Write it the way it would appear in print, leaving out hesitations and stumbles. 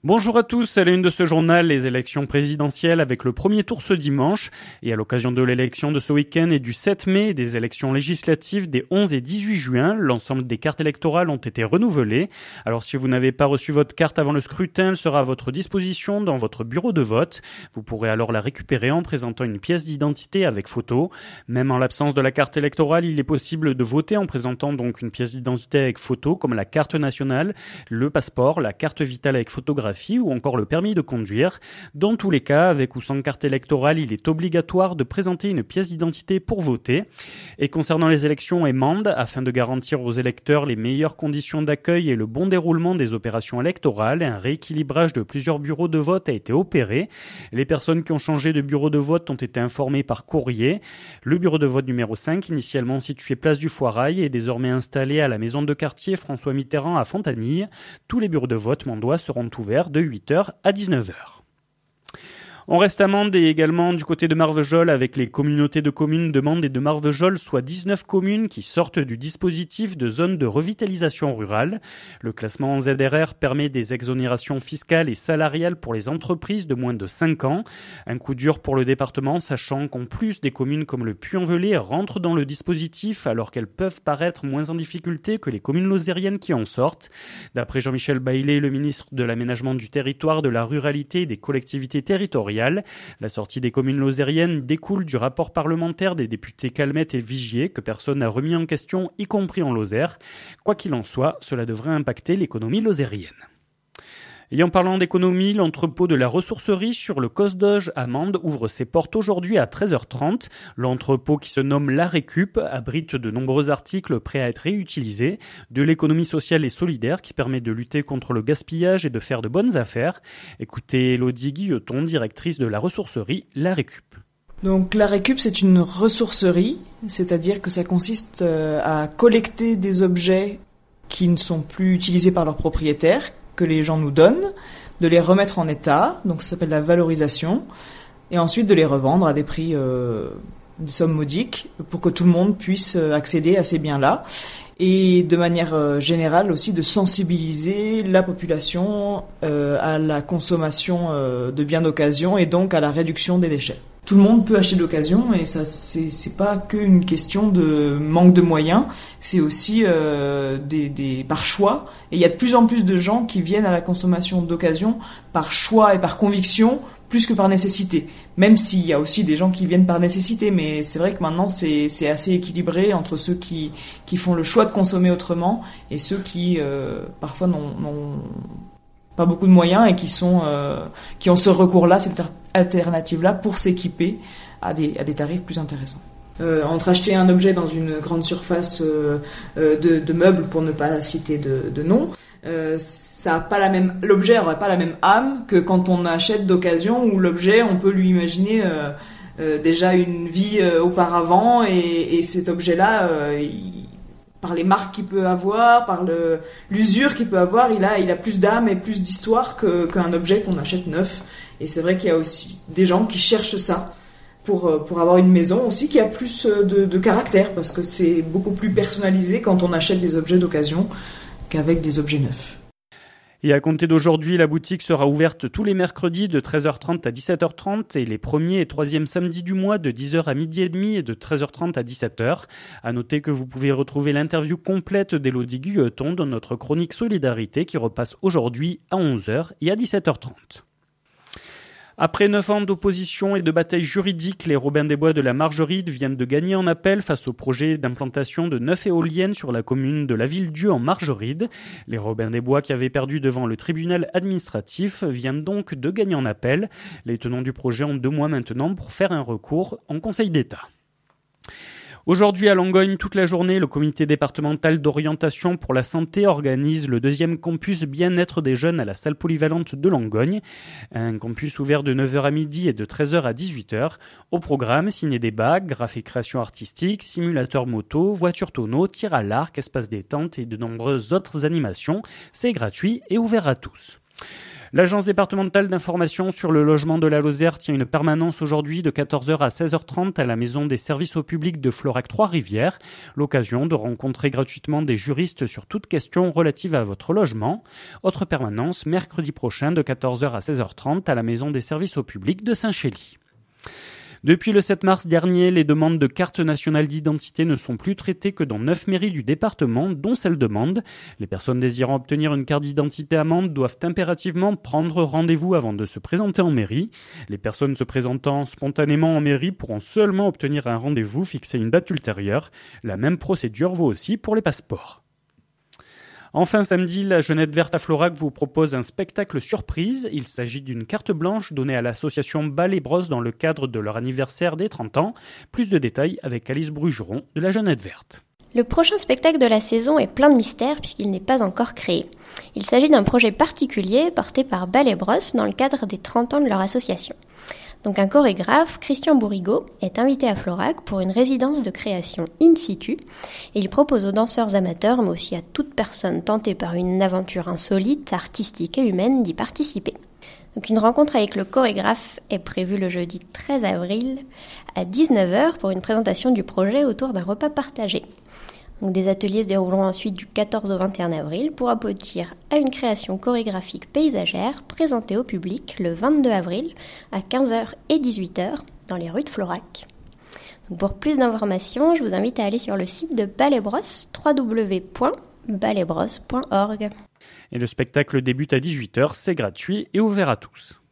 Bonjour à tous, à la une de ce journal, les élections présidentielles avec le premier tour ce dimanche. Et à l'occasion de l'élection de ce week-end et du 7 mai, des élections législatives des 11 et 18 juin, l'ensemble des cartes électorales ont été renouvelées. Alors si vous n'avez pas reçu votre carte avant le scrutin, elle sera à votre disposition dans votre bureau de vote. Vous pourrez alors la récupérer en présentant une pièce d'identité avec photo. Même en l'absence de la carte électorale, il est possible de voter en présentant donc une pièce d'identité avec photo comme la carte nationale, le passeport, la carte vitale avec photographie ou encore le permis de conduire. Dans tous les cas, avec ou sans carte électorale, il est obligatoire de présenter une pièce d'identité pour voter. Et concernant les élections et Mende, afin de garantir aux électeurs les meilleures conditions d'accueil et le bon déroulement des opérations électorales, un rééquilibrage de plusieurs bureaux de vote a été opéré. Les personnes qui ont changé de bureau de vote ont été informées par courrier. Le bureau de vote numéro 5, initialement situé place du Foirail, est désormais installé à la maison de quartier François Mitterrand à Fontanille. Tous les bureaux de vote mandois seront ouverts de 8h à 19h. On reste à Mende et également du côté de Marvejols avec les communautés de communes de Mende et de Marvejols, soit 19 communes qui sortent du dispositif de zone de revitalisation rurale. Le classement en ZRR permet des exonérations fiscales et salariales pour les entreprises de moins de 5 ans. Un coup dur pour le département, sachant qu'en plus des communes comme le Puy-en-Velay rentrent dans le dispositif alors qu'elles peuvent paraître moins en difficulté que les communes lozériennes qui en sortent. D'après Jean-Michel Baillet, le ministre de l'Aménagement du Territoire, de la Ruralité et des Collectivités Territoriales, la sortie des communes lozériennes découle du rapport parlementaire des députés Calmette et Vigier que personne n'a remis en question, y compris en Lozère. Quoi qu'il en soit, cela devrait impacter l'économie lozérienne. Et en parlant d'économie, l'entrepôt de la ressourcerie sur le Cosdoge à Mende ouvre ses portes aujourd'hui à 13h30. L'entrepôt qui se nomme La Récup abrite de nombreux articles prêts à être réutilisés, de l'économie sociale et solidaire qui permet de lutter contre le gaspillage et de faire de bonnes affaires. Écoutez Elodie Guilleton, directrice de la ressourcerie La Récup. Donc la Récup, c'est une ressourcerie, c'est-à-dire que ça consiste à collecter des objets qui ne sont plus utilisés par leurs propriétaires, que les gens nous donnent, de les remettre en état, donc ça s'appelle la valorisation, et ensuite de les revendre à des prix, des sommes modiques, pour que tout le monde puisse accéder à ces biens-là, et de manière générale aussi de sensibiliser la population à la consommation de biens d'occasion et donc à la réduction des déchets. Tout le monde peut acheter d'occasion et ça c'est pas qu'une question de manque de moyens, c'est aussi par choix. Et il y a de plus en plus de gens qui viennent à la consommation d'occasion par choix et par conviction plus que par nécessité. Même s'il y a aussi des gens qui viennent par nécessité, mais c'est vrai que maintenant c'est assez équilibré entre ceux qui font le choix de consommer autrement et ceux qui parfois n'ont pas beaucoup de moyens et qui ont ce recours-là, cette alternative-là pour s'équiper à des tarifs plus intéressants. Entre acheter un objet dans une grande surface de meubles, pour ne pas citer de nom, l'objet n'aurait pas la même âme que quand on achète d'occasion, où l'objet, on peut lui imaginer déjà une vie auparavant, et cet objet-là, par les marques qu'il peut avoir, par l'usure qu'il peut avoir, il a plus d'âme et plus d'histoire qu'un objet qu'on achète neuf. Et c'est vrai qu'il y a aussi des gens qui cherchent ça pour avoir une maison aussi qui a plus de caractère, parce que c'est beaucoup plus personnalisé quand on achète des objets d'occasion qu'avec des objets neufs. Et à compter d'aujourd'hui, la boutique sera ouverte tous les mercredis de 13h30 à 17h30 et les premiers et troisièmes samedis du mois de 10h à midi et demi et de 13h30 à 17h. À noter que vous pouvez retrouver l'interview complète d'Elodie Guilleton dans notre chronique Solidarité qui repasse aujourd'hui à 11h et à 17h30. Après 9 ans d'opposition et de bataille juridique, les Robins des Bois de la Margeride viennent de gagner en appel face au projet d'implantation de 9 éoliennes sur la commune de la Ville-Dieu en Margeride. Les Robins des Bois qui avaient perdu devant le tribunal administratif viennent donc de gagner en appel. Les tenants du projet ont 2 mois maintenant pour faire un recours en Conseil d'État. Aujourd'hui à Langogne, toute la journée, le comité départemental d'orientation pour la santé organise le 2e campus bien-être des jeunes à la salle polyvalente de Langogne. Un campus ouvert de 9h à midi et de 13h à 18h. Au programme, ciné-débat, graphe et création artistique, simulateur moto, voiture tonneau, tir à l'arc, espace détente et de nombreuses autres animations. C'est gratuit et ouvert à tous. L'Agence départementale d'information sur le logement de la Lozère tient une permanence aujourd'hui de 14h à 16h30 à la maison des services au public de Florac Trois-Rivières. L'occasion de rencontrer gratuitement des juristes sur toute question relative à votre logement. Autre permanence mercredi prochain de 14h à 16h30 à la maison des services au public de Saint-Chély. Depuis le 7 mars dernier, les demandes de carte nationale d'identité ne sont plus traitées que dans 9 mairies du département, dont celle de Mende. Les personnes désirant obtenir une carte d'identité à Mende doivent impérativement prendre rendez-vous avant de se présenter en mairie. Les personnes se présentant spontanément en mairie pourront seulement obtenir un rendez-vous fixé une date ultérieure. La même procédure vaut aussi pour les passeports. Enfin, samedi, la Jeunette Verte à Florac vous propose un spectacle surprise. Il s'agit d'une carte blanche donnée à l'association Ballet Brosse dans le cadre de leur anniversaire des 30 ans. Plus de détails avec Alice Brugeron de la Jeunette Verte. Le prochain spectacle de la saison est plein de mystères puisqu'il n'est pas encore créé. Il s'agit d'un projet particulier porté par Ballet Brosse dans le cadre des 30 ans de leur association. Donc un chorégraphe, Christian Bourrigaud, est invité à Florac pour une résidence de création in situ. Et il propose aux danseurs amateurs, mais aussi à toute personne tentée par une aventure insolite, artistique et humaine d'y participer. Donc une rencontre avec le chorégraphe est prévue le jeudi 13 avril à 19h pour une présentation du projet autour d'un repas partagé. Donc des ateliers se dérouleront ensuite du 14 au 21 avril pour aboutir à une création chorégraphique paysagère présentée au public le 22 avril à 15h et 18h dans les rues de Florac. Donc pour plus d'informations, je vous invite à aller sur le site de Ballet Brosse, www.balletbrosse.org. Et le spectacle débute à 18h, c'est gratuit et ouvert à tous.